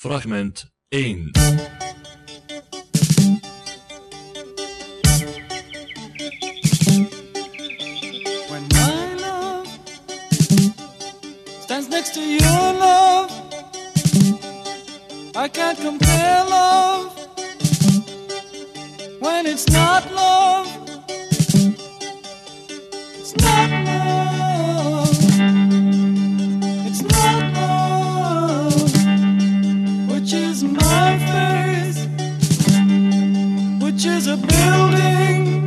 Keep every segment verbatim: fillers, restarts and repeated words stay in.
Fragment één. When my love stands next to your love, I can't compare love when it's not love. It's not love. It's not love. Which is my face? Which is a building?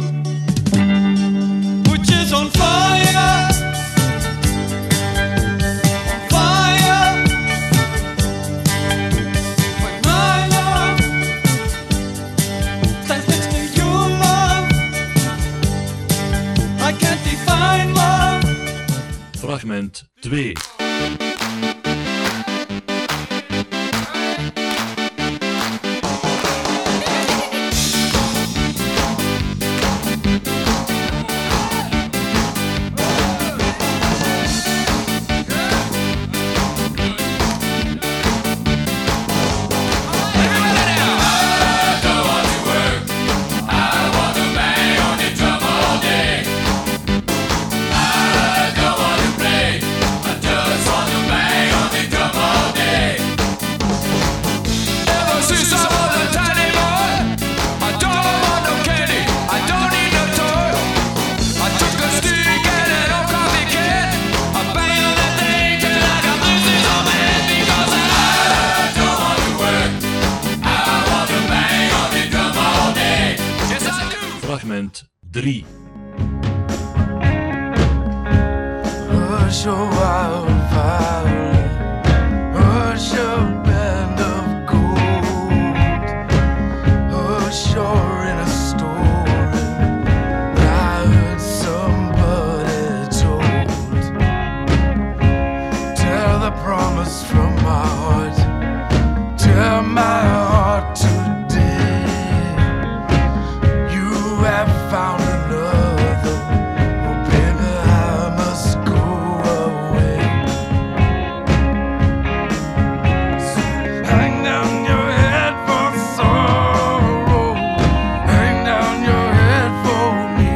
Which is on fire? On fire. When my love stands next to your love, I can't define love. Fragment twee. Fragment drie. Hush, your wild violet, hush, your band of gold, hush, you're in a story that I heard somebody told. Tell the promise from my heart, tell my heart today, you have found another. Oh, baby, I must go away. So hang down your head for sorrow, hang down your head for me,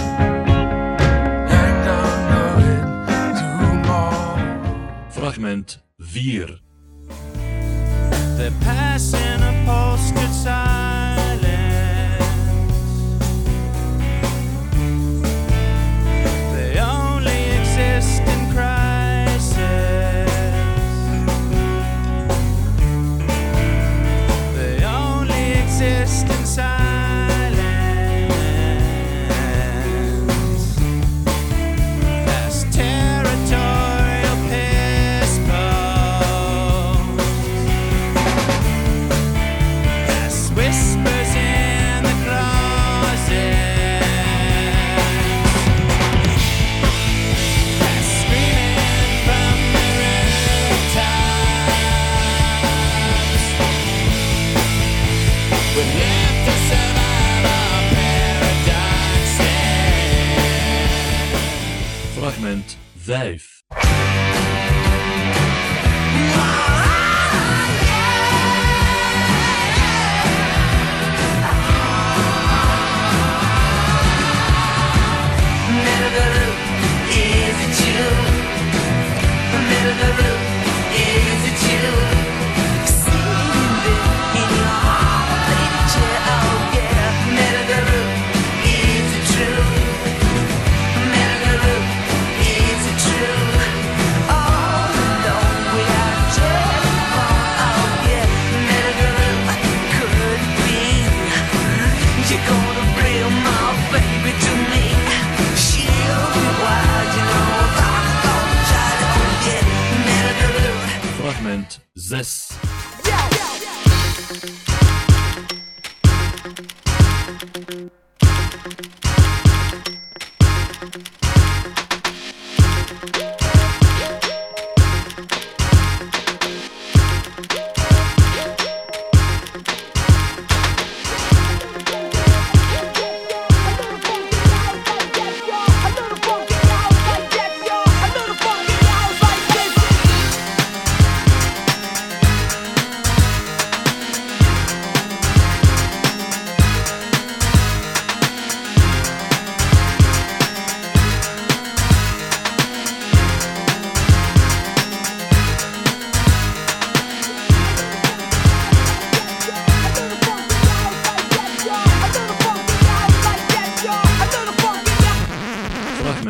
hang down your head tomorrow. Fragment vier. They're passing a postcard silence. They only exist in crisis. They only exist in silence. As territorial piss posts, as whispers in the closet, as screaming from the rooftops. We're left to survive our paradoxes. Fragment vijf. Middle of the roof, is it you? Middle of the roof, is it you? Sitting there in your hard-played chair, oh yeah. Middle of the roof, is it true? Middle of the roof, is it true?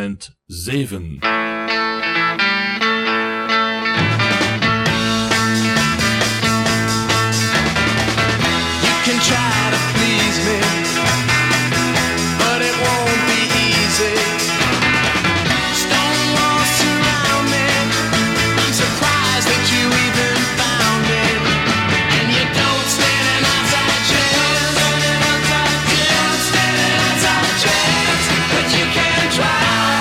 Fragment zeven. You can try to please me, but it won't be easy. Stone walls surround me. I'm surprised that you even found me. And you don't stand an outside chance. Don't stand an outside chance, but you can try.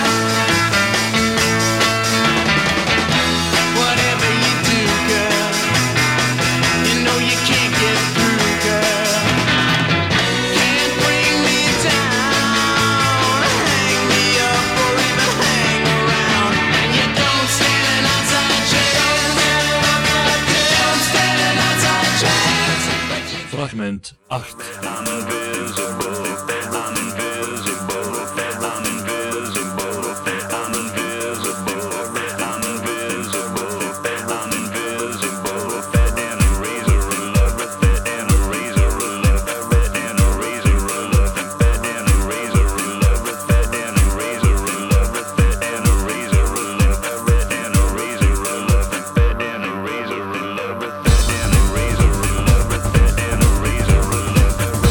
Whatever you do, girl, you know you can't get through, girl. Can't bring me down, hang me up, or even hang around. And you don't stand an outside chance. Don't stand an outside chance. Fragment acht. I'm invisible. I'm invisible. I'm invisible. I'm invisible. I'm invisible. I'm invisible. And a razor of love. And a razor of love. And a razor of love. And a razor of love. And a razor of love. And a razor of love. And a razor of love. And a razor of love. And a razor of love. And a razor of love.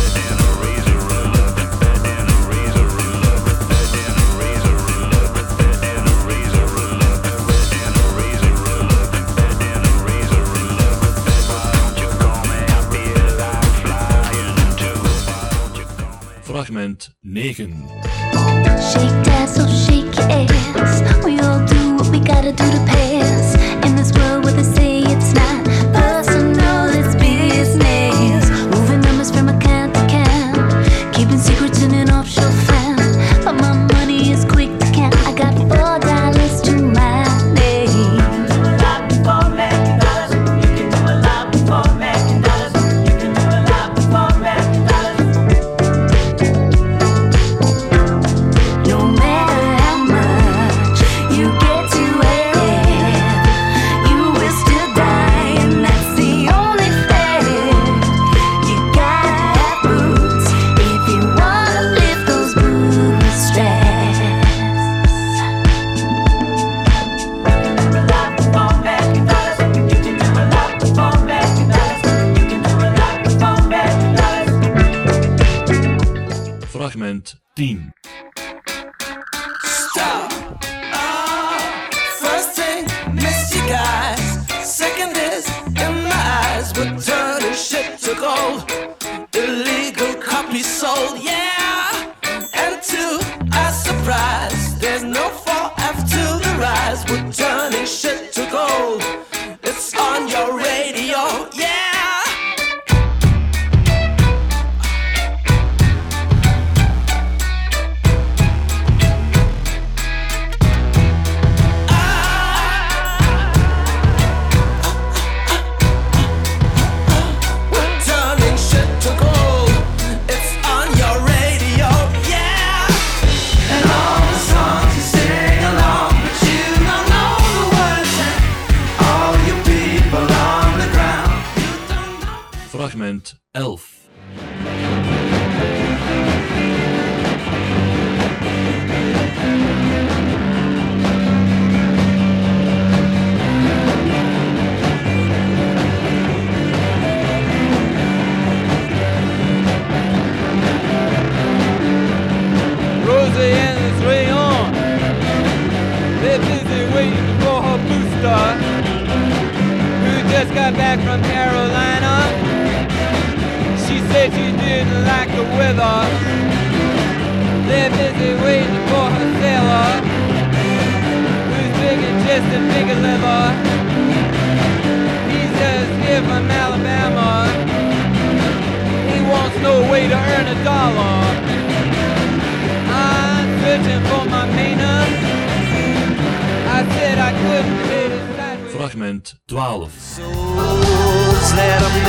Fragment negen. Shake that, so shake your ass. We all do what we gotta do to pass. In this world where they say it's not personal, it's business. Moving numbers from account to account. Keeping secrets in an offshore fund. But my money is quick to count. I got four dollars to my name. You can do a lot before making dollars. You can do a lot before making dollars. You can do a lot before making dollars. No matter how much you get to have, you will still die, and that's the only fact. You gotta have boots if you wanna lift those bootstraps. You can do a lot before making dollars. You can do a lot before making dollars. You can do a lot before making dollars. Fragment tien. Stop. Ah, first thing, miss you guys. Second is, in my eyes, we're turning shit to gold. Illegal copies sold, yeah. And two, a surprise. There's no fall after the rise. We're turning shit to gold. It's on your radio, yeah. We're turning shit to gold. It's on your radio, yeah. And all the songs you sing along, but you don't know the words. And all you people on the ground, you don't know. Fragment elf. Rosie and the three on. They're busy waiting for her booster, who just got back from Carolina. She said she didn't like the weather. They're busy waiting for her sailor, who's big and just a bigger liver. He's just here from Alabama. He wants no way to earn a dollar. I'm searching for my meaning. I said I couldn't hit it sideways. Fragment twaalf. Souls that are